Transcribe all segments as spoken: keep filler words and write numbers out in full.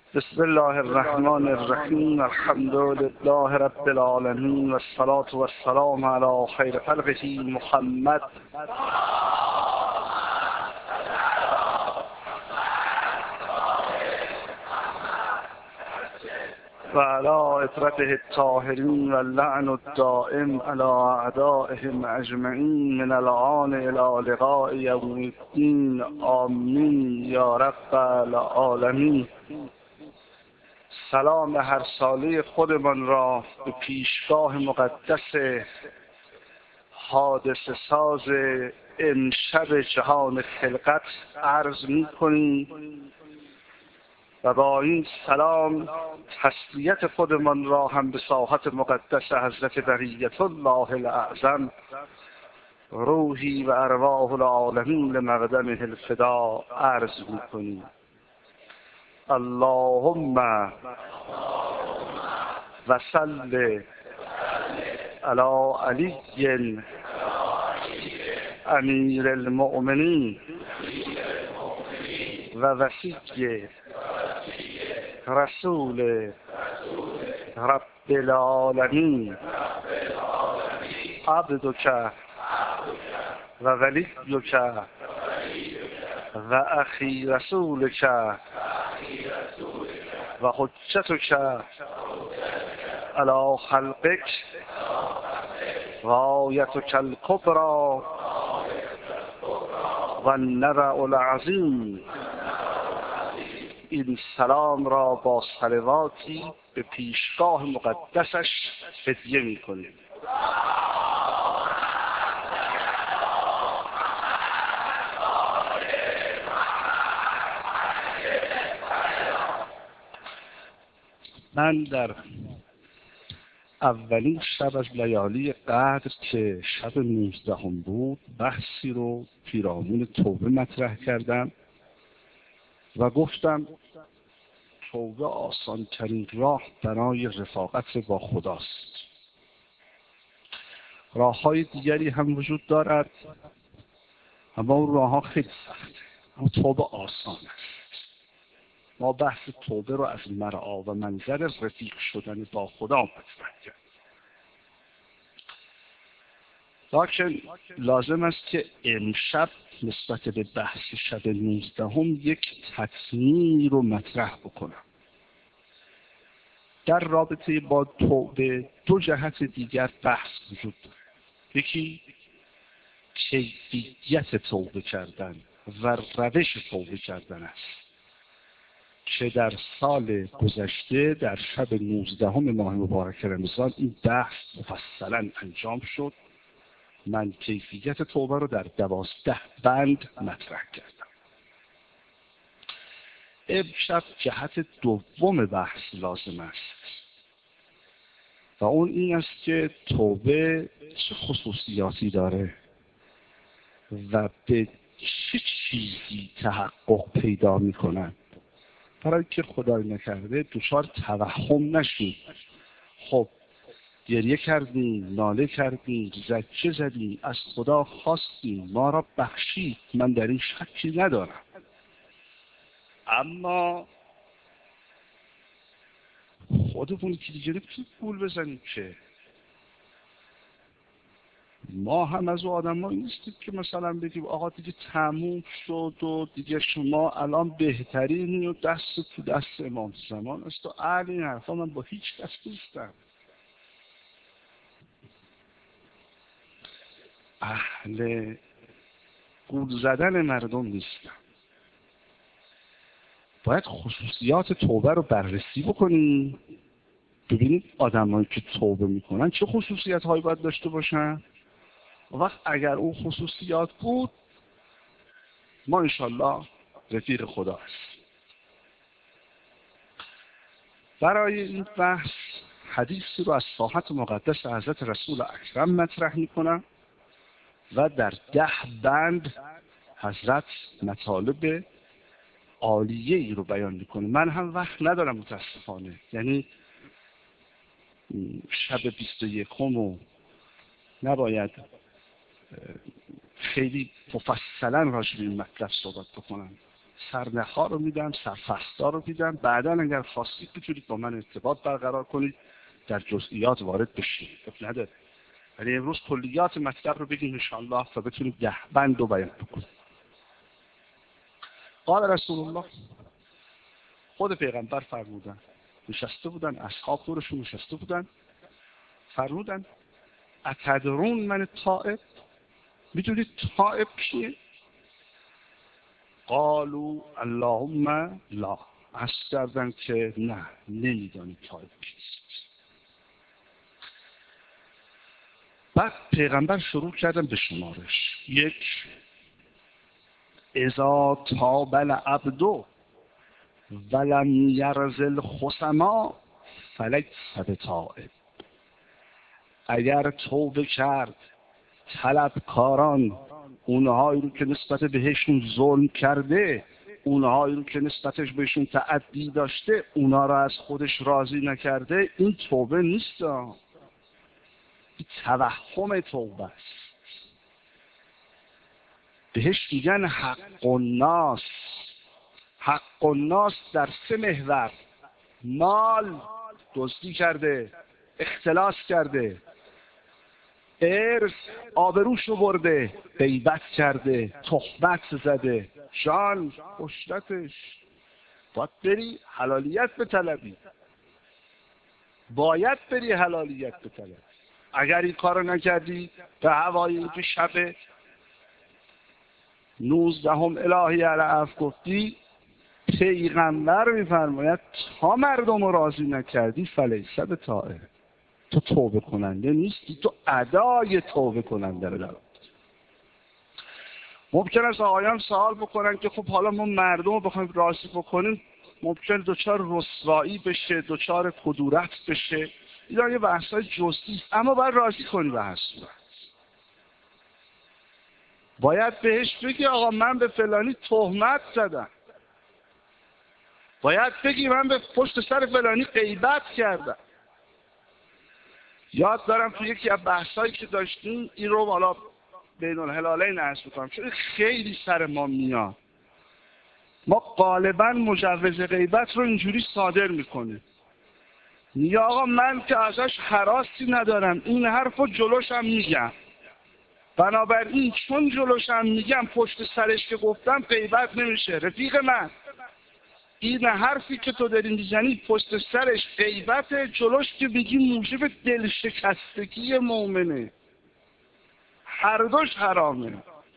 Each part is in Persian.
بسم الله الرحمن الرحیم. الحمد لله رب العالمین و الصلاة و السلام علی خیر خلقه محمد و علی اطرته الطاهرین و اللعن الدائم علی اعدائهم اجمعین من الآن الی لقاء یوم الدین. آمین یا رب العالمین. سلام هر ساله خودمان را به پیشگاه مقدس حادثه ساز امشب جهان خلقت عرض می کنیم و با این سلام تسلیت خودمان را هم به ساحت مقدس حضرت بقیت الله الاعظم روحی و ارواح العالمین لمقدمه الفدا عرض می کنیم. اللهم وصل علی علی امیر المؤمنین و وصی رسول رب العالمین عبدک و ولیک و اخی رسولک و حجتک علی خلقک و آیتک الکبری و النبأ العظیم. این سلام را با صلواتی به پیشگاه مقدسش هدیه می کنیم. من در اولین شب از لیالی قدر که شب نوزدهم بود بحثی رو پیرامون توبه مطرح کردم و گفتم توبه آسان‌ترین راه برای رفاقت با خداست. راه‌های دیگری هم وجود دارد اما اون راه‌ها خیلی سخته، اما توبه آسان است. ما بحث توبه رو از مرعا و منظر رفیق شدن با خدا مطرح کردیم. لکن لازم است که امشب نسبت به بحث شب نوزدهم یک تطمیع رو مطرح بکنم. در رابطه با توبه دو جهت دیگر بحث وجود داره. یکی کیفیت توبه کردن و روش توبه کردن است که در سال گذشته در شب نوزدهم ماه مبارک رمضان این بحث مفصلا انجام شد. من کیفیت توبه رو در دوازده بند مطرح کردم. امشب جهت دوم بحث لازم است و اون این است که توبه چه خصوصیاتی داره و به چه چیزی تحقق پیدا می کنند، برای که خدای نکرده دچار توهم نشید. خب گریه کردیم، ناله کردیم، زجه زدیم، از خدا خواستیم، ما را بخشید، من در این شکی ندارم، اما خودمون که دیگه نمیتونیم پول بزنیم که ما هم از او آدم ها نیستیم که مثلا بگیم آقا دیگه تموم شد و دیگه شما الان بهترینی و دست تو دست امام زمان است و اهل این حرفا من با هیچ کس نیستم. اهل گول زدن مردم نیستم. باید خصوصیات توبه رو بررسی بکنیم، ببینید آدمایی که توبه میکنن چه خصوصیات هایی باید داشته باشن. وقت اگر اون خصوصیات بود ما انشالله رفیق خدا هست. برای این بحث حدیثی رو از ساحت مقدس حضرت رسول اکرم مطرح میکنم و در ده بند حضرت مطالب عالیه ای رو بیان میکنه. من هم وقت ندارم متاسفانه، یعنی شب بیست و یکم و نباید خیلی مفصلا راجع به این مطلب صحبت بکنم. سرنخها رو میدم، سرفصل‌ها رو میدم. بعدا اگر خواستید میتونید با من ارتباط برقرار کنید، در جزئیات وارد بشید، اب نداره. ولی امروز کلیات مطلب رو بگیم انشاءالله تا بتونیم ده بند رو بیان بکنیم. قال رسول الله، خود پیغمبر فرمودن، نشسته بودن، اصحاب دورشون نشسته بودن، فرمودن اتدرون من تائب؟ میدونید تائب کیه؟ قالوا اللهم لا. عرض کردن که نه، نمیدانید تائب کیست. بعد پیغمبر شروع کردن به شمارش. یک، اذا تاب العبد ولم یرزل خصما فلیس بتائب. اگر توبه کرد طلبکاران، اونهایی رو که نسبت بهشون ظلم کرده، اونهایی رو که نسبتش بهشون تعدی داشته، اونها رو از خودش راضی نکرده، این توبه نیست، این توهم توبه است. بهش میگن حق الناس. حق الناس در سه محور: مال دزدی کرده، اختلاس کرده، ارث آبروش رو برده، غیبت کرده، تهمت زده، جان کشتش. باید بری حلالیت بطلبی، باید بری حلالیت بطلبی. اگر این کارو نکردی به هوای اینکه شب نوزدهم الهی العفو گفتی، پیغمبر میفرماید تا مردم رو راضی نکردی فلیس بتائب، تو توبه کننده نیستی، تو ادای توبه کننده رو داری. ممکن است آقایان سوال بکنن که خب حالا ما مردم رو بخوایم راضی بکنیم ممکن دوچار رسوایی بشه، دوچار کدورت بشه. اینا یه بحثای جزئی است، اما باید راضی کنی به هر صورت. باید بهش بگی آقا من به فلانی تهمت زدم، باید بگی من به پشت سر فلانی غیبت کردم. یاد دارم تو یکی از بحثایی که داشتیم، این رو حالا بین الهلالین عرض می‌کنم چون خیلی سر ما میاد. ما غالبا مجوز غیبت رو اینجوری صادر میکنیم، میگه آقا من که ازش هراسی ندارم، این حرف رو جلوشم میگم، بنابراین چون جلوشم میگم پشت سرش که گفتم غیبت نمیشه. رفیق من، این حرفی که تو داری میزنی پشت سرش غیبت، جلوش که میگی موجب دلشکستگی مؤمنه، هر دوش حرامه.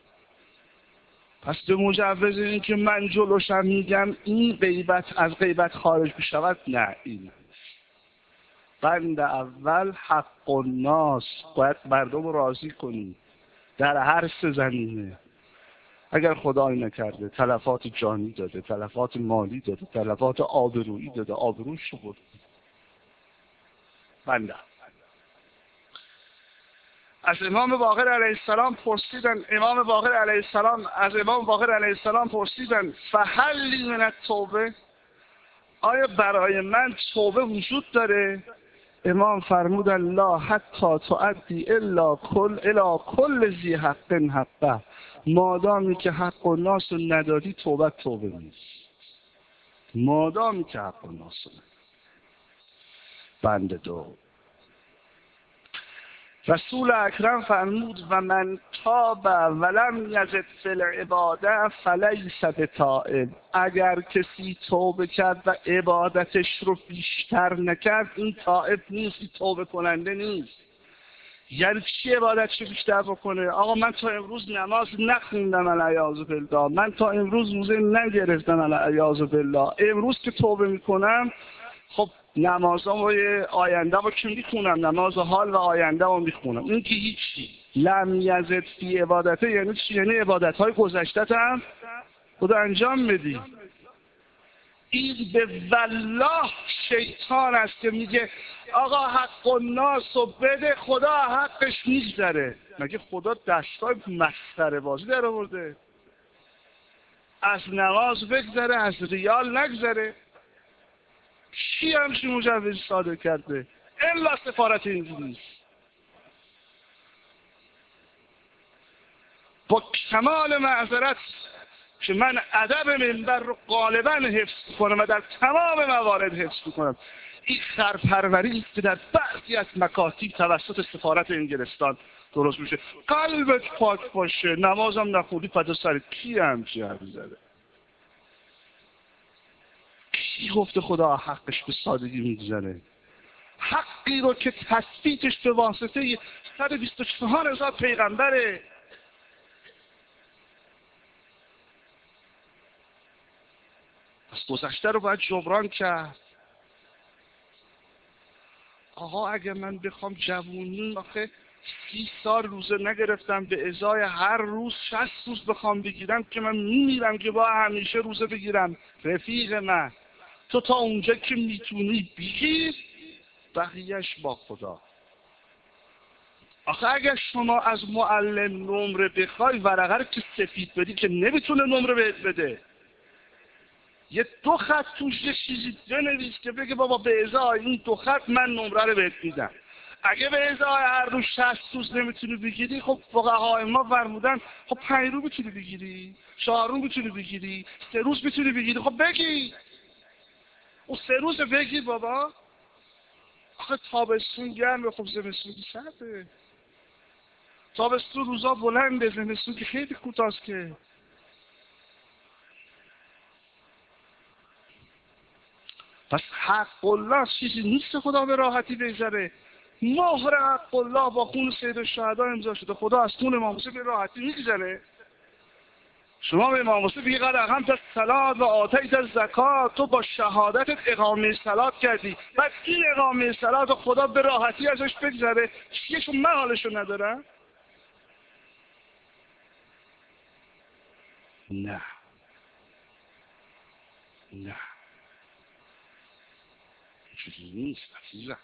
پس به مجوز این که من جلوشم میگم این غیبت از غیبت خارج بشود، نه. این بند اول حق الناس، باید مردم رو راضی کنی در هر سه زمینه. اگر خدای نکرده تلفات جانی داده، تلفات مالی داده، تلفات آبرویی داده، آبروش رو برد. بنده از امام باقر علیه السلام پرسیدن، امام باقر علیه السلام از امام باقر علیه السلام پرسیدن فهل لی من التوبه، آیا برای من توبه وجود داره؟ امام فرمودن لا حتی تؤدی الا کل الا کل ذی حق حقه، مادامی که حق الناس رو ندادی توبه توبه نیست. مادامی که حق الناس رو ندادی. بند دو، رسول اکرم فرمود و من تاب ولم یزد فی العباده فلیس بتائب. اگر کسی توبه کرد و عبادتش رو بیشتر نکرد، این تائب نیست، این توبه کننده نیست. یعنی چی عبادتش رو بیشتر بکنه؟ آقا من تا امروز نماز نخوندم العیاذ بالله، من تا امروز روزه نگرفتم العیاذ بالله، امروز که توبه میکنم خب نمازهای آینده رو که میخونم، نماز حال و آینده رو میخونم. این که هیچی. لم یزد فی عبادته یعنی چی؟ یعنی عبادتهای گذشته هم خدا انجام بدی. این به والله شیطان است که میگه آقا حق الناس رو بده، خدا حقش میگذره. مگه خدا دستای مسخره بازی در آورده؟ از نماز بگذره، از ریال نگذره؟ کی همچین مجوزی صادر کرده؟ الا سفارت انگلیس. با کمال معذرت که من ادب منبر رو غالبا حفظ کنم و در تمام موارد حفظ کنم. این خرپروری که در بعضی از مکاتب توسط سفارت انگلستان درست میشه. قلبت پاک باشه، نمازم نخوندی فدا سر کی همچی حرف زده؟ کی گفته خدا حقش به سادگی میگذره؟ حقی رو که تثبیتش به واسطه صد و بیست و چهار هزار پیغمبره. پس گذشته رو باید جبران کرد. آقا اگه من بخوام جوونی آخه سی سال روزه نگرفتم، به ازای هر روز شصت روز بخوام بگیرم که من میمیرم که با همیشه روزه بگیرم. رفیق من تو تا اونجا که میتونی بگیر، بقیهش با خدا. آخه اگر شما از معلم نمره بخوای، ورقه رو که سفید بدی که نمیتونه نمره بهت بده. یه دو خط توش یه چیزی بنویس که بگه بابا به ازای این دو خط من نمره رو بهت میدم. اگه به ازای هر روز شصت روز نمیتونی بگیری، خب فقهای ما فرمودن خب پنج روز میتونی بگیری، چهار روز میتونی بگیری، سه روز میتونی بگیری. خب بگی اون سه روز بگیر بابا. آخه تابستون گرمه، خب زمستون که سرده. تابستون روزا بلنده، زمستون که خیلی کوتاست که. پس حق الله چیزی نیست خدا به راحتی بگذره. مهر حق الله با خون سید الشهدا امضا شده. خدا از خون امام حسین به راحتی میگذره؟ شما به امام حسین بگی قد اقمت الصلاة و آتیت الزکات، تو با شهادتت اقامه صلات کردی، بعد این اقامه صلات خدا به راحتی ازش بگذره؟ چیشون من حالشو ندارم؟ نه نه چیزی نیست عزیزم.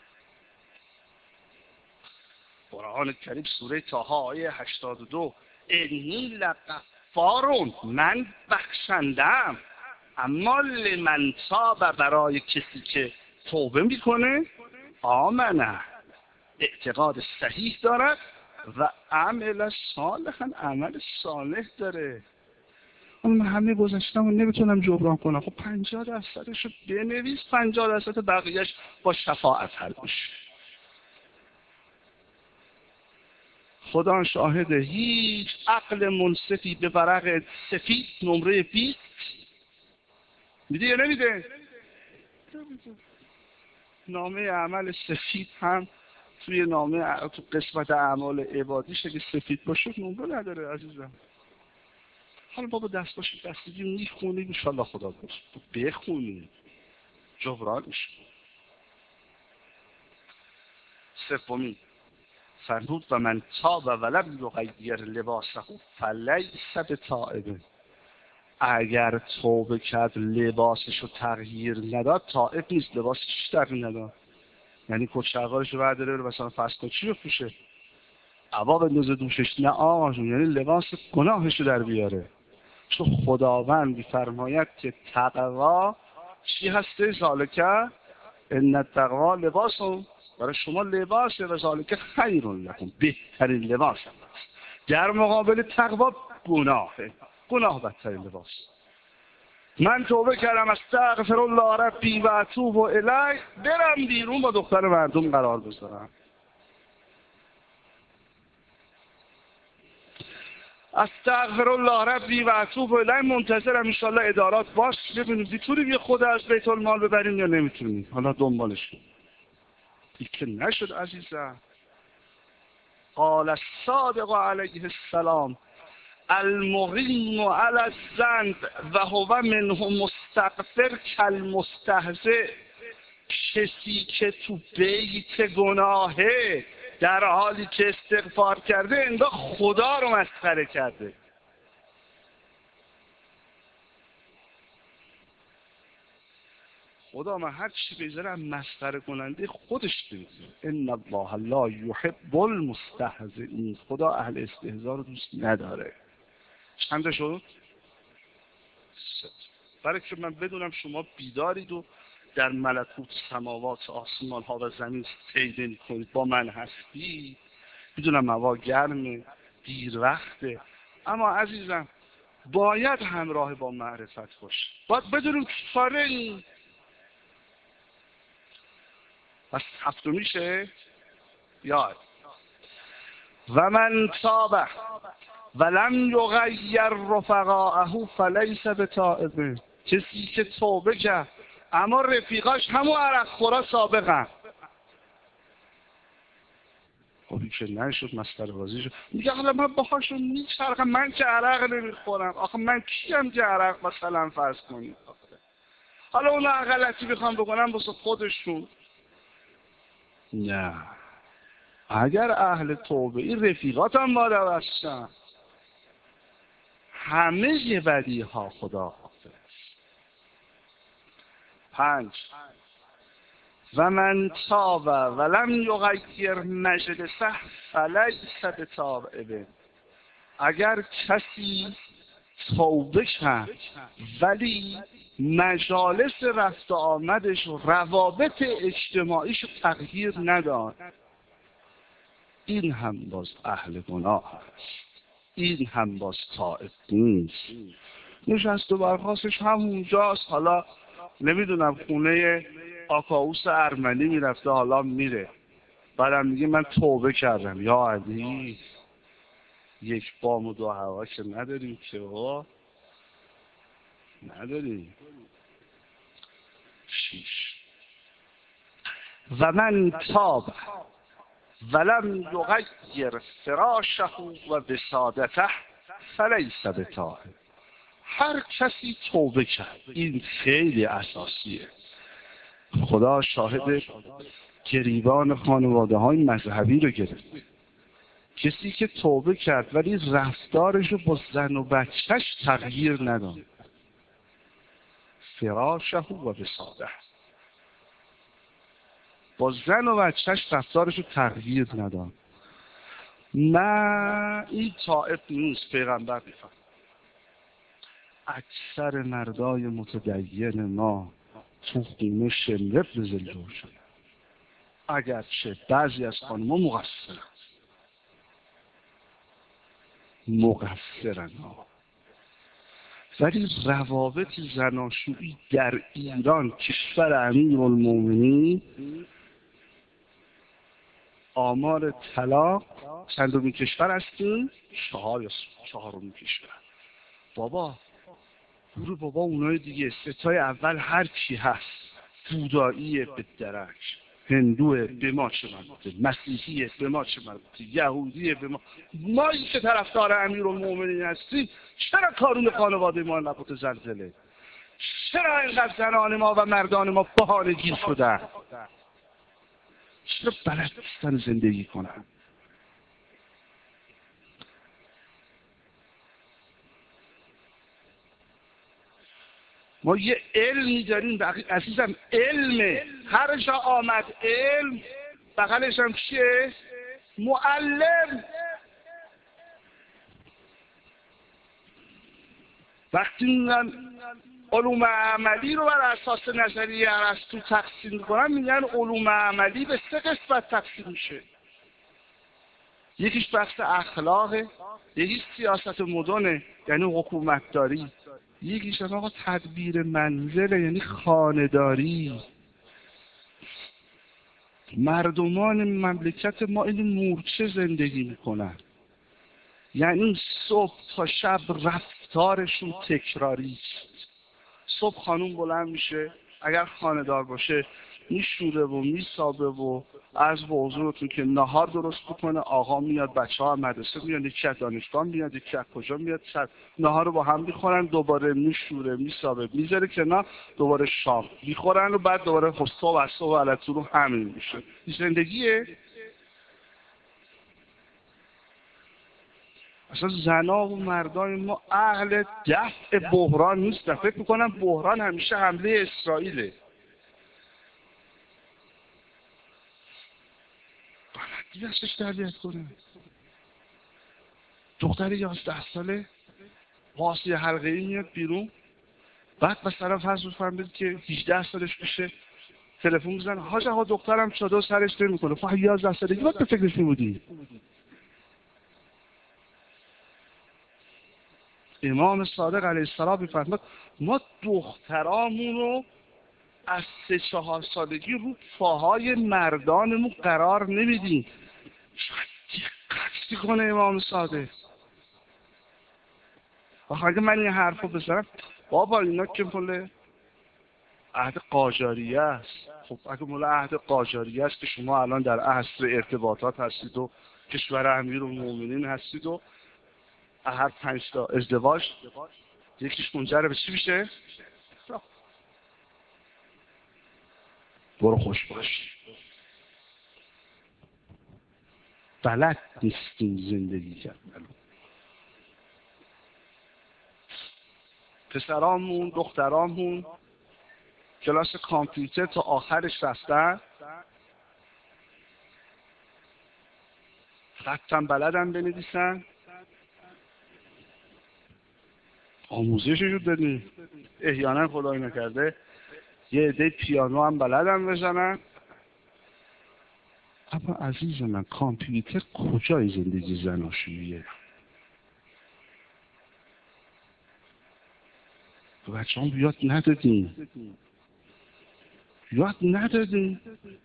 قرآن کریم سوره طه آیه هشتاد و دو، انی لغفارون، من بخشندم، اما لمن تاب، برای کسی که توبه میکنه، آمنه، اعتقاد صحیح دارد و عمل صالحا، عمل صالح داره. من همه گذشتم و نمیتونم جبران کنم. خب پنجاه درصدش رو بنویس، پنجاه درصد بقیهش با شفاعت حل باشه. خدا شاهده هیچ عقل منصفی به ورق سفید نمره بیست میده یا نمیده؟ نامه عمل سفید هم توی نامه تو قسمت اعمال عبادیش اگه سفید باشه نمره نداره عزیزم. حالا بابا دست باشی دستگی میخونی انشالله خدا باشه بخونی جبرانش. سومی فرمود و من تاب ولم یغیر لباسه فلیس بتائب، اگر توبه کرد لباسشو تغییر نداد تائب نیست. لباسش تغییر نداد یعنی کچه‌قارشو برداره بره مثلا فسکوچی بپوشه، عبا بندازه دوشش، نه آقا یعنی لباس گناهشو در بیاره. چون خداوند می‌فرماید که تقوا چی هسته؟ ذالکه ان التقوا لباسون، برای شما لباسه و ذالک خیر لکم، بهترین لباس هست. در مقابل تقوا گناهه، گناه بدترین لباس. من توبه کردم استغفر الله ربی و اتوب الیه، برم بیرون با دختر مردم قرار بذارم. استغفر الله ربی و اتوب الیه، منتظرم انشالله ادارات باش ببینیم میتونیم یه خود از بیت المال ببریم یا نمیتونیم، حالا دنبالش کنیم. این که نشد عزیزم. قال الصادق علیه السلام المقیم علی الذنب و هو منه مستغفر کالمستهزئ، کسی که تو بیت گناهه در حالی که استغفار کرده انگار خدا رو مسخره کرده. خدا من هر چی بذارم مسخره کننده خودش بذاره. ان الله لا یحب المستهزئین، خدا اهل استهزا رو دوست نداره. چند شد؟ برای که من بدونم شما بیدارید و در ملکوت سماوات آسمان ها و زمین پیدا می‌کنید، با من هستی. میدونم هوا گرمه، دیر وقته، اما عزیزم باید همراه با معرفت باشه. باید بدونیم کاره این. پس هفتمیشه یاد و من تابه ولم یغیر رفقاءه فلیس بتائب. کسی که توبه کرد اما رفیقاش همون عرق خورا سابقن. خب این که نشد مسخره بازی شد. میگه حالا من باهاشون میچرخم، من که عرق نمیخورم. آخه من کیم که عرق مثلا فرض کنید. حالا اونا غلطی بخوام بکنم واسه خودشون. نه، اگر اهل توبه این رفیقات هم باید باشن. همه بدی ها خدا حافظ. پنج و من تاب ولم یغیر مجلسه فلیس بتائب. اگر کسی توبه کرد ولی مجالس رفت و آمدش و روابط اجتماعیش تغییر نداد، این هم باز اهل گناه هست، این هم باز تائب نیست. نشست و برخاستش همونجاست. حالا نمیدونم خونه آکاووس ارمنی میرفته، حالا میره بعدم میگه من توبه کردم. یا علی، یک بام و دو هوا که نداریم که ها نداریم. شیش و من تاب ولم یغیر فراشه و وسادته فلیس بتائب. هر کسی توبه کرد، این خیلی اساسیه. خدا شاهد گریبان خانواده های مذهبی رو گرفت. کسی که توبه کرد ولی رفتارش رو با زن و بچهش تغییر نداد، فراشه و وساده، با زن و بچهش رفتارش رو تغییر نداد، نه این تائب نیست. پیغمبر میفرماید اکثر مردای متدین ما تو خونه شمرب زندور شدن، اگرچه بعضی از خانم‌ها مقصرن مقصرن ها. ولی روابط زناشویی در ایران، کشور امیرالمومنین، آمار طلاق چندمین کشور هستیم؟ چهار یا چهارمین کشور. بابا برو بابا اونای دیگه ستای اول هر کی هست، بوداییه به درک، هندوه به ما چه مربوطه، مسیحیه به ما چه مربوطه، یهودیه به ما. ما این که طرفدار امیرالمومنین هستیم، چرا کارون خانواده ما نبوده زلزله؟ چرا اینقدر زنان ما و مردان ما بهانه گیر شدن؟ چرا بلد نیستن زندگی کنن؟ ما یه علمی داریم عزیزم، علمه. هر جا آمد علم بغلش هم چیه؟ معلم. وقتی میگن علوم عملی رو بر اساس نظریه ارسطو تقسیم میکنن، میگن علوم عملی به سه قسمت تقسیم میشه. یکیش بحث اخلاقه، یکیش سیاست مدنه یعنی حکومتداری، یکیش آقا تدبیر منزله یعنی خانه‌داری. مردمان مملکت ما این مورچه زندگی میکنن، یعنی صبح تا شب رفتارشون تکراری. صبح خانوم بلند میشه، اگر خانه‌دار باشه میشوره و میسابه و از به حضورتون که نهار درست بکنه. آقا میاد، بچه ها مدرسه میاد، یکی از دانشگاه میاد، یکی از کجا میاد، نهار رو با هم میخورن، دوباره میشوره میسابه میذاره کنار، دوباره شام میخورن و بعد دوباره صبح از صبح علتون رو همین میشه. این زندگیه؟ اصلا زنا و مردان ما اهل دفع بحران نیستن. فکر میکنم بحران همیشه حمله اسرائیله. بلدی ازش تربیت کنه. دختر یازده ساله واسه حلقه ای میاد بیرون، بعد مثلا فرض بفرمایید که هجده سالش بشه، تلفن میزنه حاج آقا دخترم چادر سرش نمیکنه. خب یازده سالگی وقت به فکرش میبودی؟ امام صادق علیه السلام میفرماد ما دخترامون رو از سه چهار سالگی رو پاهای مردانمون قرار نمیدیم. شاید دقت کنه امام صادق. آخه اگه من این حرفو بزنم بابا اینا که مال عهد قاجاریه است. خب اگه مال عهد قاجاریه است که شما الان در عصر ارتباطات هستید و کشور امیرالمومنین هستید و هر پنج تا ازدواج یکیش منجر به چی میشه؟ برو خوش باش. بلد نیستیم زندگی کردن. پسرامون دخترامون کلاس کامپیوتر تا آخرش رفتن، خطم بلدن بنویسن، آموزششو دادیم. احیانا خدای نکرده یه عده پیانو هم بلدن بزنن. اما عزیز من کامپیوتر کجای زندگی زناشوییه؟ به بچه هم یاد ندادیم یاد ندادیم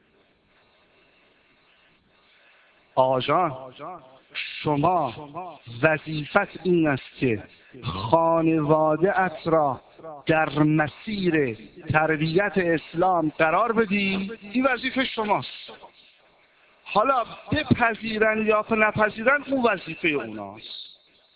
آقا جان شما وظیفت این است که خانواده ات را در مسیر تربیت اسلام قرار بدی. این وظیفه شماست. حالا بپذیرن یا نپذیرن اون وظیفه اوناست.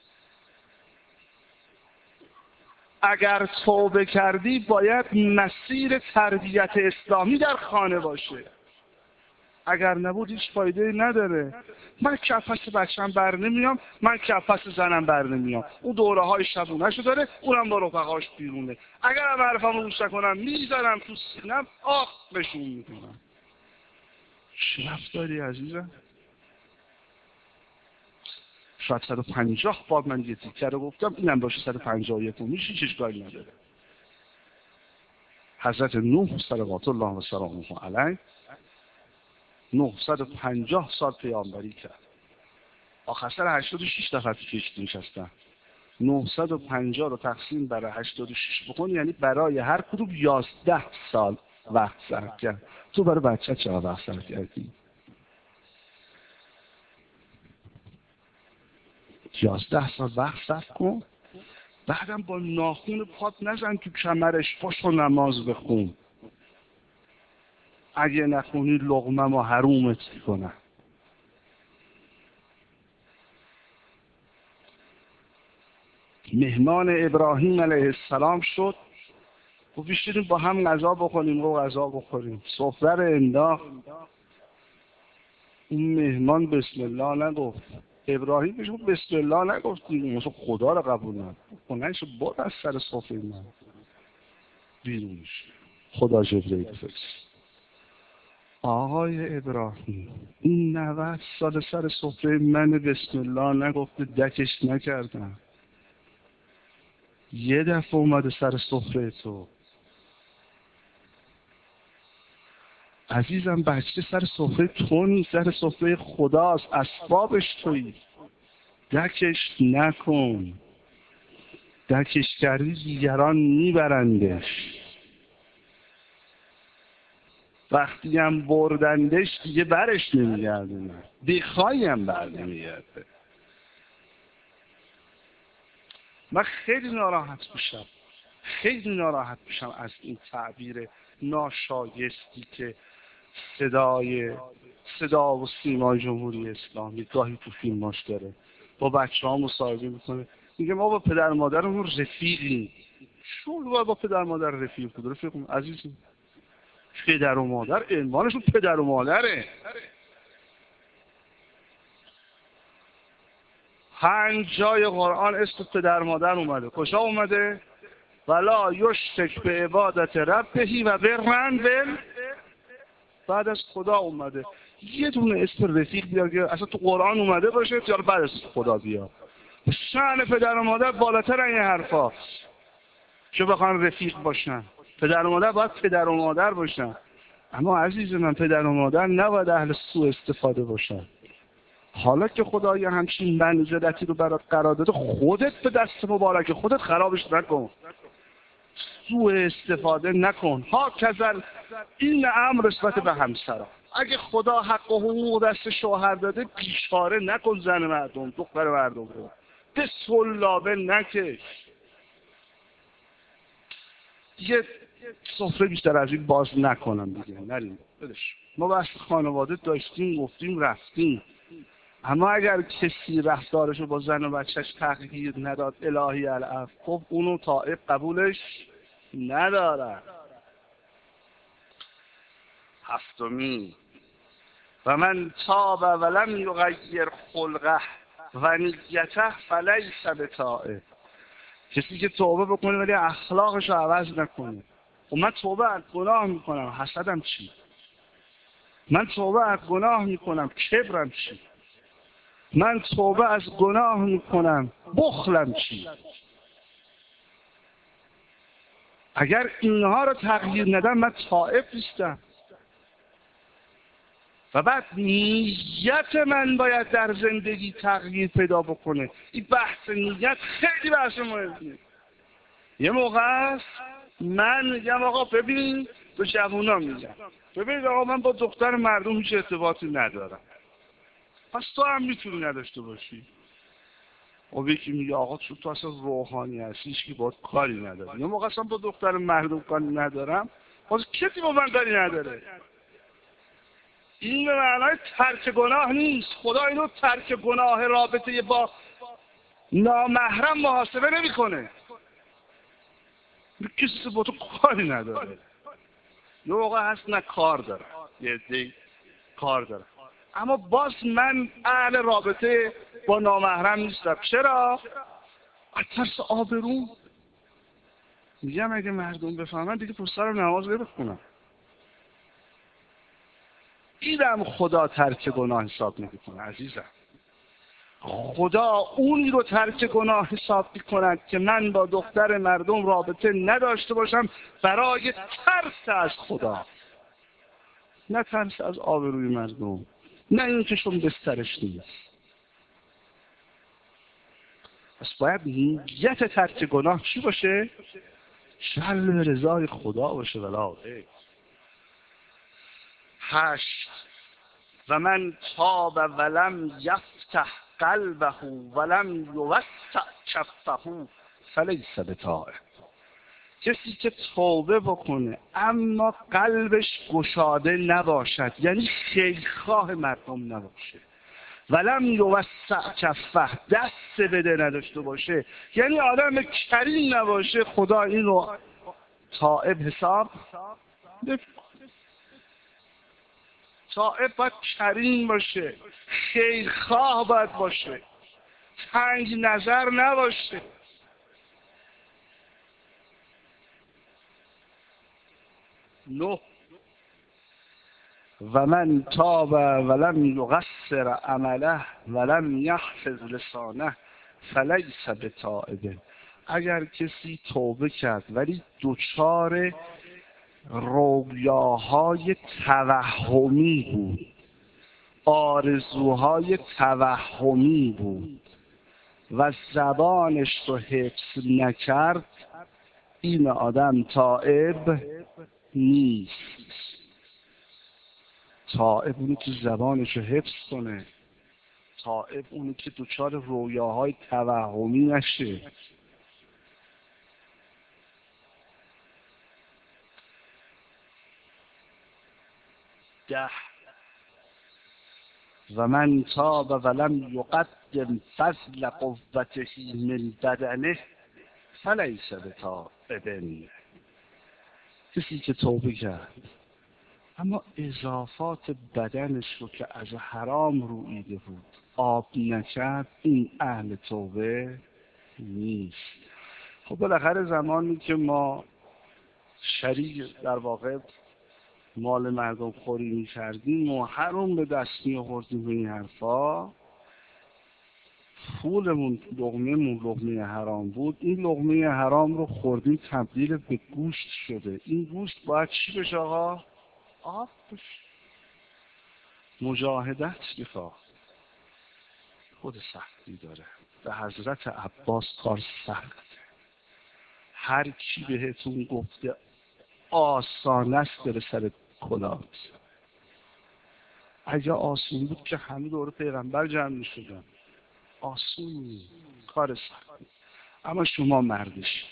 اگر توبه کردی باید مسیر تربیت اسلامی در خانه باشه. اگر نبود هیچ فایده نداره. من کفس بچم بر نمیام، من کفس زنم بر نمیام. اون دوره های شبونه‌شو داره، اونم با رفقاش بیرونه. اگر هم حرفمو گوش نکنم میذارم تو سینم آخ بهشون میکنم. چه رفتاری عزیزم؟ شاید صد و پنجاه بار من یه تیکه رو گفتم، اینم باشه صد و پنجاه و یک میشه چیز کاری نداره. حضرت نوح صلوات الله و سلامه علیه نهصد و پنجاه سال پیامبری کرد. آخر سر هشتاد و شش نفر تو کشتی نشستن. نهصد و پنجاه رو تقسیم برای هشتاد و شش بکن، یعنی برای هر کدوم یازده سال وقت صرف کرد. تو برای بچه چقدر وقت صرف کردی؟ یازده سال وقت صرف کن. بعدم با ناخون پات نزن تو کمرش پاش و نماز بخون. اگه نخونی لقمه و حرومت کنه. مهمان ابراهیم علیه السلام شد و بیشترین با هم غذا بخوریم و غذا بخوریم. سفره رو انداخت. اون مهمان بسم الله نگفت. ابراهیم بهش گفت بسم الله نگفت. مثلا خدا رو قبول نداشت. خونه‌اش برد از سر سفره من. بیرونش. خدا جبرئیل فرست. آقای ابراهیم این نود سال سر سفره من بسم الله نگفته دکش نکردم. یه دفعه اومده سر سفره تو. عزیزم بچه سر سفره تو نیست، سر سفره خداست. اسبابش تویی. دکش نکن. دکش کردی دیگران میبرندش. وقتی هم بردندش دیگه برش نمیگردونه. بخوایی هم بر نمیگرده. من خیلی ناراحت میشم. خیلی ناراحت میشم از این تعبیر ناشایستی که صدای صدا و سیمای جمهوری اسلامی گاهی تو فیلماش داره. با بچه ها مصاحبه میکنه. میگه ما با پدر مادرمون رفیقیم. شو با پدر مادر رفیق بود. رفیقم عزیزم. پدر و مادر عنوانشون پدر و مادره. پنج جای قرآن اسم پدر مادر اومده. کجا اومده؟ ولا یشرک به عبادت ربهی و برن بل. بعد از خدا اومده. یه دونه اسم رفیق بیار که اصلا تو قرآن اومده باشه یا بعد از خدا بیار. شأن پدر و مادر بالاتر این حرفا که بخوان رفیق باشن. پدر و مادر باید پدر و مادر باشن. اما عزیز من پدر و مادر نباید اهل سوء استفاده باشن. حالا که خدا یه همچین منزلتی رو برات قرار داده، خودت به دست مبارک خودت خرابش نکن، سوء استفاده نکن. ها کذل این امر نسبت به همسرا، اگه خدا حق و حقوق دست شوهر داده بیچاره نکن زن مردم، دختر مردم رو به سلابه نکش. یه سفره بیشتر از این باز نکنم دیگه، نریم بدش. ما بحث خانواده داشتیم، گفتیم، رفتیم. اما اگر کسی رفتارشو با زن و بچهش تغییر نداد، الهی العفو، خب اونو طائب قبولش نداره. هفتمی، و من تاب ولم یغیر خلقه و نیته فلیس بتائب. کسی که توبه بکنه ولی اخلاقش رو عوض نکنه. و من توبه از گناه میکنم، حسدم چی؟ من توبه از گناه میکنم، کبرم چی؟ من توبه از گناه میکنم، بخلم چی؟ اگر اینها رو تغییر ندم من تائب نیستم. و بعد نیت من باید در زندگی تغییر پیدا بکنه. این بحث نیت خیلی بحث مهمه. یه موقع است من میگم آقا ببین، به جوونا میگم ببین آقا من با دختر مردم هیچ ارتباطی ندارم، پس تو هم میتونی نداشته باشی. و یکی میگه آقا تو تو اصلا روحانی هستی، هیچ کی باید کاری نداره. یه موقع اصلا با دختر مردم کاری ندارم، باز کسی با من کاری نداره. این به معنای ترک گناه نیست. خدا اینو ترک گناه رابطه با نامحرم محاسبه نمیکنه. کسی با تو کاری نداره. یه موقع هست نه کار داره، یه عده‌ای کار داره، اما باز من اهل رابطه با نامحرم نیستم. چرا؟ از ترس آبرو. میگم اگه مردم بفهمن دیگه پسرم نماز نمیخونم. اینم خدا ترک گناه حساب نمیکنه عزیزم. خدا اونی رو ترک گناه حساب میکند که من با دختر مردم رابطه نداشته باشم برای ترس از خدا، نه ترس از آبروی مردم، نه اینکه شون بسترش نیست. پس باید نیت ترک گناه چی باشه؟ جلب رضای خدا باشه. ولا هشت، و من تاب ولم یفتح قلبه ولم یوسع کفه فلیس بتائب. کسی که توبه بکنه اما قلبش گشاده نباشد، یعنی خیرخواه مردم نباشه، ولم یوسع کفه، دست بده نداشته باشه، یعنی آدم کریم نباشه، خدا این رو تائب حساب نمی‌کنه. تائب باید کریم باشه، خیرخواه باید باشه، تنگ نظر نباشه. نه، و من تاب ولم یقصر عمله ولم یحفظ لسانه فلیس بتائب. اگر کسی توبه کرد ولی دچار رویاهای توهمی بود، آرزوهای توهمی بود و زبانش رو حفظ نکرد، این آدم تائب نیست. تائب اونی که زبانش رو حفظ کنه، تائب اونی که دچار رویاهای توهمی نشه. ده، و من تاب ولم یقدم فضل قوته من بدنه فلیس بتائب. کسی که توبه کرد اما اضافات بدنش رو که از حرام رویده بود آب نکرد، این اهل توبه نیست. خب بالاخره زمانی که ما شریک در واقع مال مردم خوری می کردیم و حرام به دست می آوردیم به این حرفا، پولمون لقمه‌مون لقمه حرام بود، این لقمه حرام رو خوردیم تبدیل به گوشت شده. این گوشت باید چی بشه آقا؟ آب بشه. مجاهدت میخواد. خود سختی داره. به حضرت عباس کار سخته. هر کی بهتون گفته آسان است بره سر کلات. اگه آسون بود که همه دور پیغمبر جمع می‌شدن. آسون کار سختی. اما شما مردش،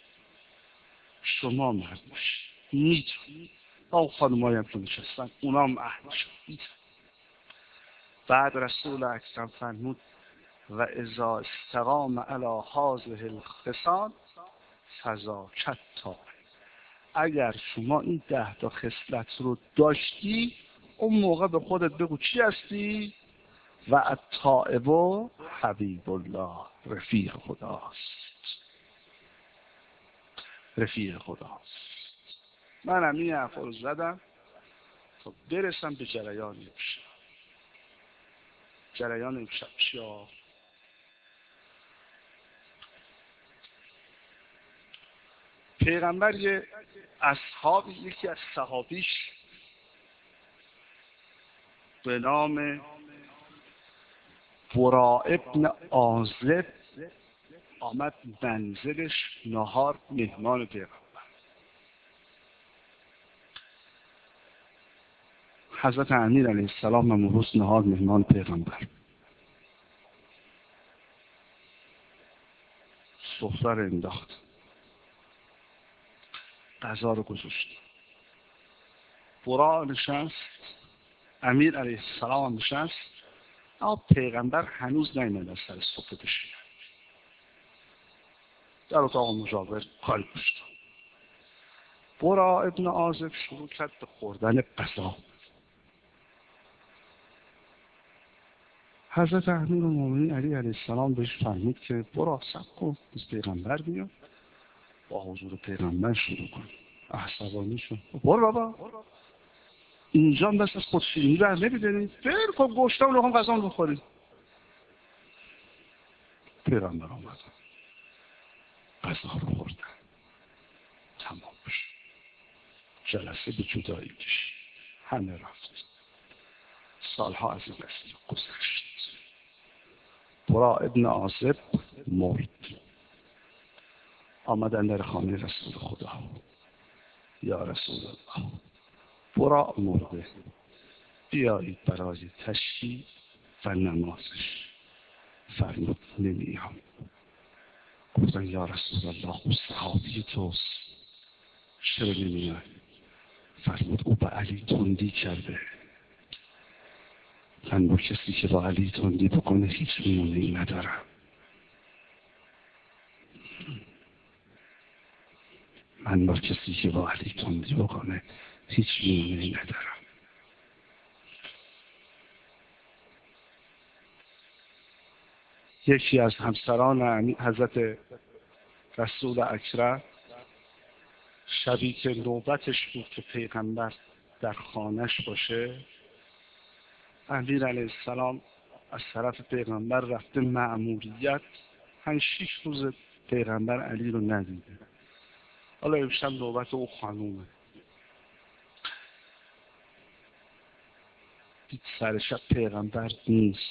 شما مردش میتونید. او خانمایی هم که نشستن اونا هم اهلشون میتونید. بعد رسول اکرم فرمود و اذا استقام علی هذه الخصال فذاک الطائع. اگر شما این ده تا خصلت رو داشتی اون موقع به خودت بگو چی هستی؟ و الطائب حبیب الله، رفیق خداست. رفیق خداست. من هم این حرفا رو زدم تا برسم به جریان امشب. جریان امشب چیا؟ پیغمبر یه اصحاب یکی از صحابیش به نام برا ابن عازب آمد منزلش نهار مهمان پیغمبر. حضرت امیر علیه السلام هم روز نهار مهمان پیغمبر. سفره رو انداخت، غذا رو گذاشت. برا نشست، امیر علیه السلام نشست، اما پیغمبر هنوز نیامد از سر سفره بشینه. در اتاق مجاور کاری پشت. برا ابن عازب شروع کرد به خوردن غذا. حضرت امیرالمومنین علی علیه السلام بهش فرمود که برا صبر کن، از پیغمبر میاد، با حضور پیغمبر شروع کن. عصبانی شد. برو بابا، اینجا هم دست از خود شیرینی بر نمیدنید، بر کن گوشتم رو هم غذا رو بخورید. پیغمبر آمد، غذا رو خوردن، تمام شد. جلسه به جدایی کشید، همه رفت. سالها از این قصه گذشت. برا ابن عازب مرد. آمدن در خانه رسول خدا. یا رسول الله، برا مرده، بیایید برای تشییع و نمازش. فرمود نمیام. گفتن یا رسول الله، او صحابی توست، چرا نمیای؟ فرمود او با علی تندی کرده. من با کسی که با علی تندی بکنه هیچ میونه‌ای ندارم. من با کسی که با علی تندی بکنه هیچ میونه‌ای ندارم. یکی از همسران حضرت رسول اکرم شبی که نوبتش بود که پیغمبر در خانهش باشه، امیر علیه السلام از طرف پیغمبر رفته مأموریت، پنج شش روز پیغمبر علی رو ندیده. حالا امشب نوبت او خانومه. دید سر شب پیغمبر نیست.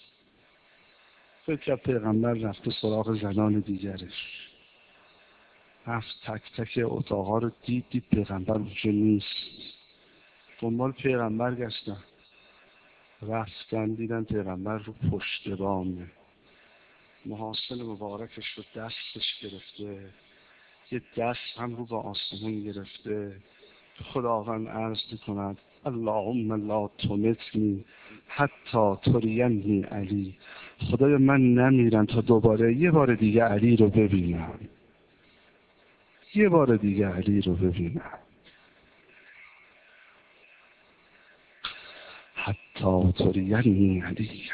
فکر پیغمبر رفته سراغ زنان دیگرش. رفت تک تک اتاقا رو دید، دید پیغمبر اونجا نیست. دنبال پیغمبر گشتن، رفتن دیدن پیغمبر رو پشت بامه، محاسن مبارکش رو دستش گرفته، یه دست هم رو به آسمون گرفته. خداوند عرض میکند اللهم لا تمتنی حتی ترینی علی. خدای من نمیرم تا دوباره یه بار دیگه علی رو ببینم، یه بار دیگه علی رو ببینم. حتی ترینی علی.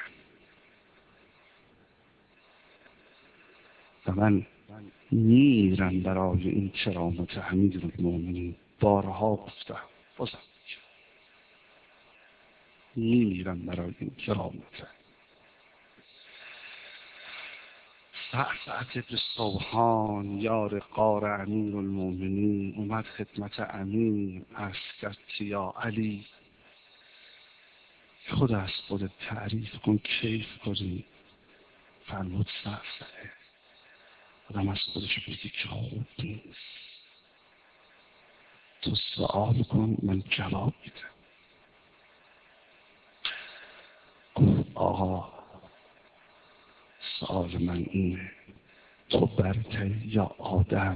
و من میرم برای این کرامت امیرالمومنین. بارها گفتم، بازم میمیرم برای این کرامت. سعد ابن سوحان یار غار امیرالمومنین اومد خدمت امیر، عرض کرد که یا علی، خود از خودت تعریف کن، کیف کنی. فرمود سرسره. آدم از خودش بگی که خوب نیست. تو سوال کن من جواب میدم. گفت آقا سوال من اینه تو برتری یا آدم؟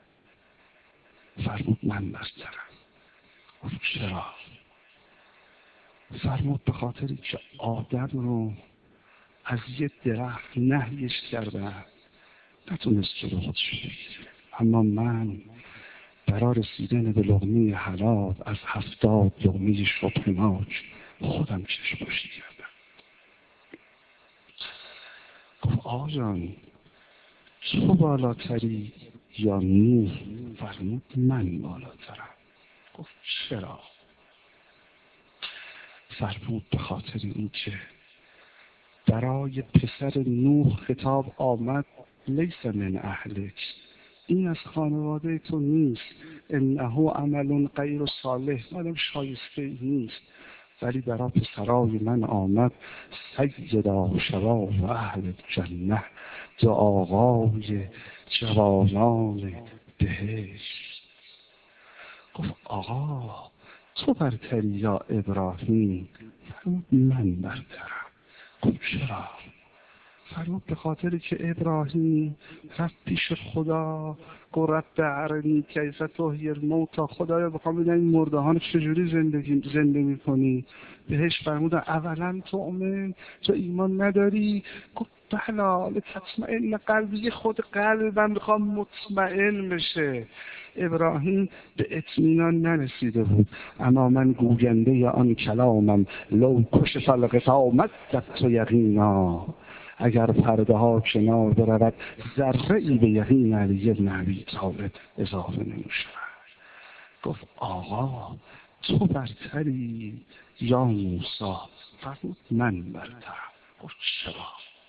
فرمود من برترم. گفت چرا؟ فرمود به خاطری که آدم رو از یه درخت نهیش کردن نتونست جلو خودش بگیره، اما من برای رسیدن به لقمه حلال از هفتاد لقمه شبهناک خودم چشم پوشی کردم. گفت آقا جان تو بالاتری یا نوح؟ فرمود من بالاترم. گفت چرا؟ فرمود به خاطر این که برای پسر نوح خطاب آمد لیس من اهلک، این از خانواده تو نیست، انه عمل غیر صالح، مادم شایسته نیست، ولی برای پسرای من آمد سیدا شباب و اهل جنه، دو آقای جوانان بهشت. گفت آقا تو برتری یا ابراهیم؟ فرمود من برترم. گفت چرا؟ فرمود به خاطری که ابراهیم رفت پیش خدا گفت رب ارنی کیف تحیی الموتی، خدایا بخوام ببینم این مرده ها رو چجوری زندگی زنده میکنی. بهش فرمود اولا تؤمن، تو ایمان نداری؟ گفت بلا لتطمئن قلبی، خود قلبم میخوام مطمئن بشه. ابراهیم به اطمینان نرسیده بود، اما من گوینده آن کلامم لو کشف الغطا مدت یقینا، اگر پرده ها کنار برود ذره ای به یقین علی بن ابی طالب اضافه نمی‌شود. گفت آقا تو برتری یا موسی؟ فرمود من برترم. گفت چرا؟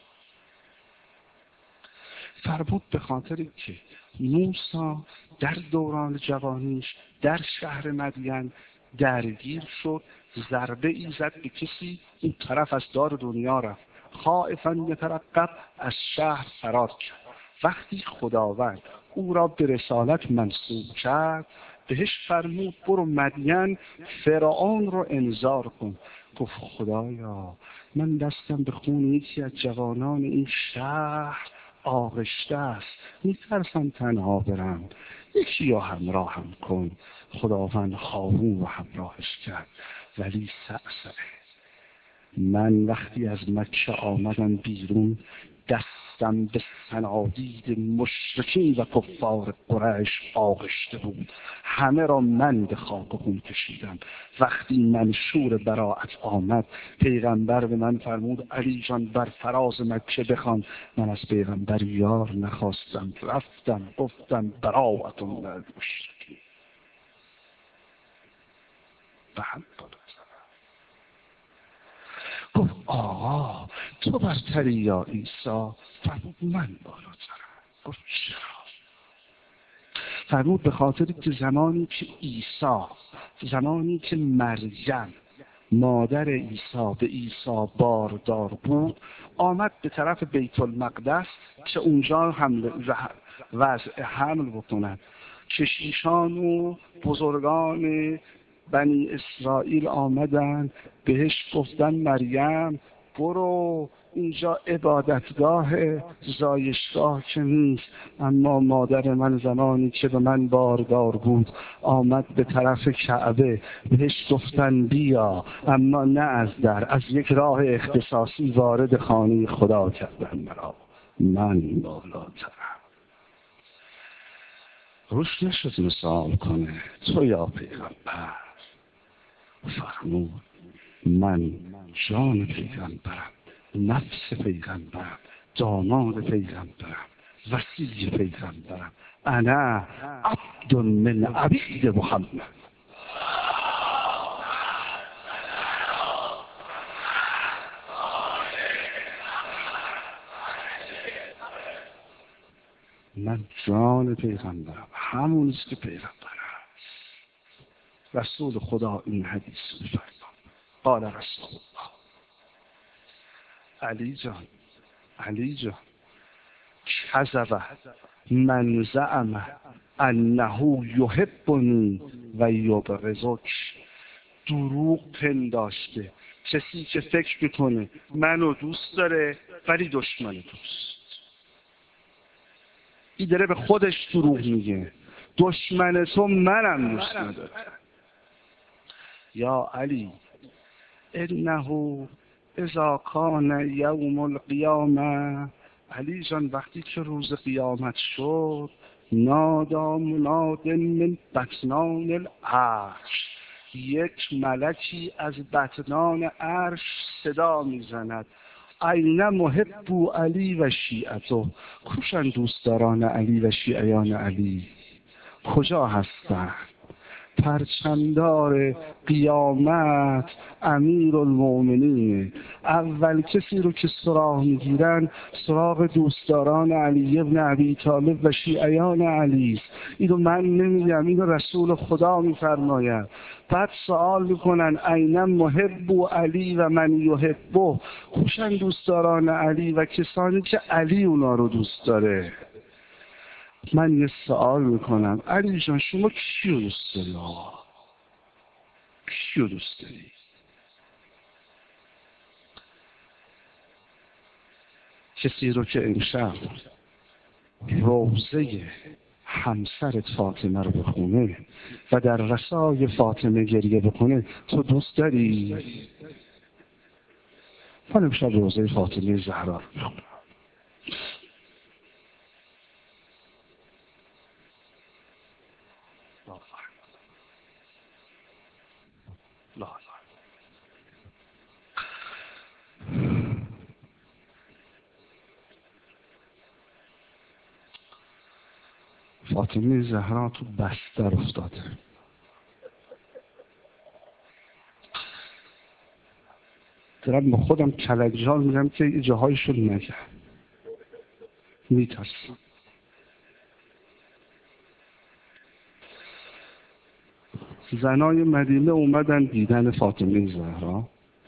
فرمود به خاطری که موسی در دوران جوانیش در شهر مدین درگیر شد، ضربه ای زد به کسی، این طرف از دار دنیا رفت، خائفاً یترقب از شهر فرار کرد. وقتی خداوند او را به رسالت منصوب کرد بهش فرمود برو مدین فرعون رو انذار کن. گفت خدایا من دستم به خون یکی از جوانان این شهر آغشته است، میترسم تنها برم، یکی یا همراهم کن. خداوند هارون رو همراهش کرد، ولی سأسره. من وقتی از مکه آمدم بیرون دستم به صنادید مشرکین و کفار قریش آغشته بود، همه را من به خاک و خون کشیدم. وقتی منشور براءت آمد پیغمبر به من فرمود علی جان بر فراز مکه بخوان. من از پیغمبر یار نخواستم، رفتم گفتم براءت من المشرکین. به هم گفت آقا تو برتری یا عیسی؟ فرمود من بالاترم. گفت چرا؟ فرمود به خاطری که زمانی که عیسی، زمانی که مریم مادر عیسی به عیسی باردار بود، آمد به طرف بیت المقدس که اونجا حمل وضع حمل بکنند. کشیشان و بزرگان بنی اسرائیل آمدن بهش گفتن مریم برو اینجا عبادتگاه زایشگاه که نیست، اما مادر من زمانی که به من باردار بود آمد به طرف کعبه، بهش گفتن بیا، اما نه از در، از یک راه اختصاصی وارد خانه خدا کردن. مرا من بالاترم. روش نشد مثال کنه تو یا پیغمبر. فرمود من جان پیغمبرم، نفس پیغمبرم، داماد پیغمبرم، وصی پیغمبرم، انا عبد من عبید محمد. من جان پیغمبرم، همونیست که پیغمبرم. رسول خدا این حدیث می‌فرماید. قال رسول الله علی جان علی جان کذب من زعم انه یحبنی و یبغضک. دروغ پنداشته کسی که فکر میکنه منو دوست داره ولی دشمن دوست. این داره به خودش دروغ میگه. دشمن تو منم دوست نداره. یا علی انه اذا کان یوم القیامه، علی جان وقتی که روز قیامت شد، نادا مناد من بطنان العرش، یک ملکی از بطنان عرش صدا میزند این محب علی و شیعته. کوشن دوستداران علی و شیعیان علی؟ کجا هستند؟ پرچمدار قیامت امیر المؤمنین، اول کسی رو که سراغ میگیرن سراغ دوستداران علی ابن ابی طالب و شیعیان علی است. اینو من نمیگم، اینو رسول خدا میفرماید. بعد سوال میکنن این محب علی و من یحبه، خوشن دوستداران علی و کسانی که علی اونا رو دوست داره. من یه سوال میکنم، علی جان شما کیو دوست داری؟ کیو دوست داری؟ کسی رو که امشب روضه همسرت فاطمه رو بخونه و در رسای فاطمه گریه بکنه تو دوست داری؟ من امشب روضه فاطمه زهرا رو بخونم. لا لا. فاطمه زهرا تو بستر افتاده. دارم با خودم کلکجار میگم که یه جاهایشو نگه میترسم. زنای مدینه اومدن دیدن فاطمه زهرا.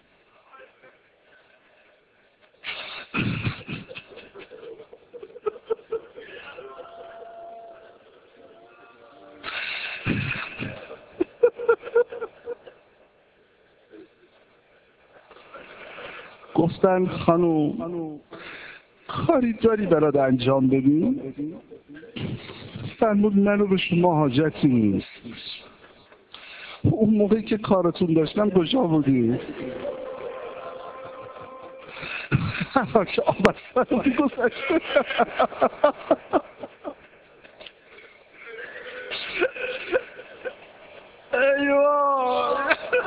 گفتن خانوم کاری داری برات انجام بدیم؟ فرمود منو به شما حاجتی نیست. اون موقعی که کارتون داشتم کجا بودی؟ که آمد فرمودی گذشته. ایوه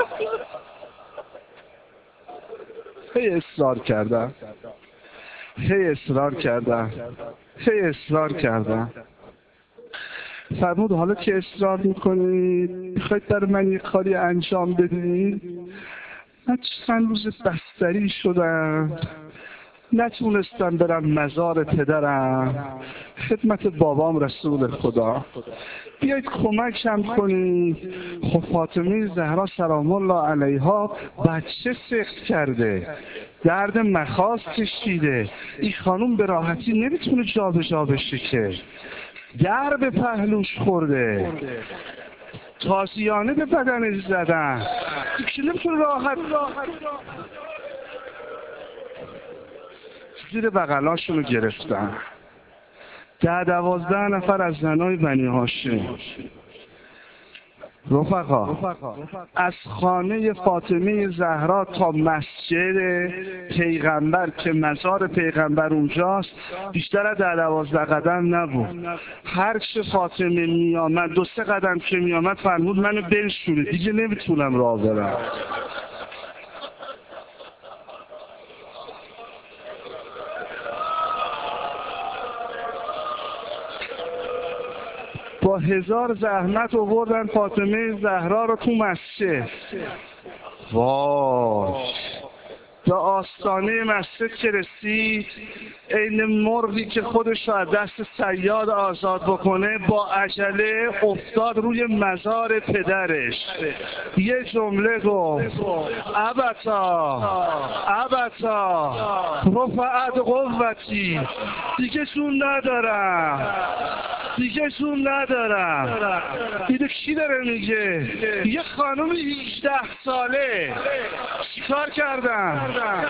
هی اصرار کردم هی اصرار کردم هی اصرار کردم فرمود حالا که اصرار میکنید میخواید در من یک کاری انجام بدید؟ من چند روز بستری شدم، نتونستم برم مزار پدرم، خدمت بابام رسول خدا، بیایید کمکم کنید. خب فاطمه زهرا سلام الله علیها بچه سخت کرده، درد مخاض کشیده، این خانوم به راحتی نمیتونه جا به جا بشه که، در به پهلوش خورده، تازیانه به بدنش زدن، که نمیتونه راحت زیر بغلاشون رو گرفتن. ده دوازده نفر از زنای بنی هاشم رفقا از خانه فاطمه زهرا تا مسجد پیغمبر که مزار پیغمبر اونجاست بیشتر از ده دوازده قدم نبود. هر چه فاطمه می آمد دو سه قدم که می آمد فرمود منو بنشونه، دیگه نمیتونم راه برم. با هزار زحمت آوردن فاطمه زهرا رو تو مسجد. وای به آستانه مسجد که رسید، عین مرغی که خودش را از دست صیاد آزاد بکنه با عجله افتاد روی مزار پدرش. یه جمله گفت: ابتا ابتا رفعت قوتی، دیگه جون ندارم، دیگه جون ندارم. دیده کی داره میگه؟ یه خانم هجده ساله. چیکار کردن؟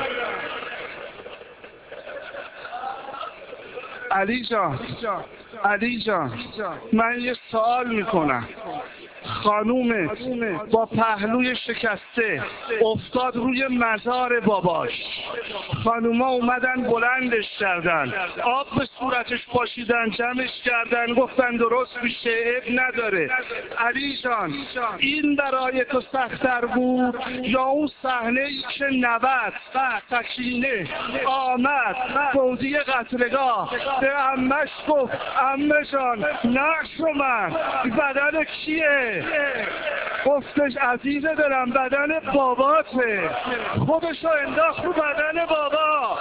علی جان، علی جان، من یه سوال میکنم. خانومت با پهلوی شکسته افتاد روی مزار باباش، خانوما اومدن بلندش کردن، آب به صورتش پاشیدن، جمعش کردن، گفتن درست میشه، عیب نداره. علی جان، این برای تو سخت‌تر بود یا اون صحنه ای که نوبت سکینه آمد فوزی قتلگاه به عمش گفت: عمه جان نقش رو من، بدن کیه؟ گفتش: عزیز دلم بدن باباته. خودش رو انداخت رو بدن بابا،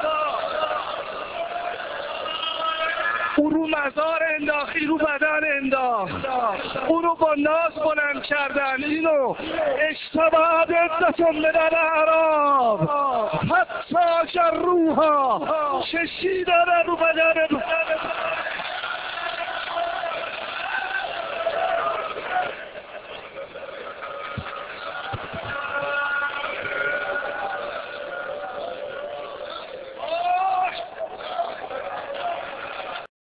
او رو مزار انداختی، رو بدن انداخت، او رو با ناز بلند کردن. اینو اشتباهات عدتون من الاعراب حتی جروها، چشی داره رو بدن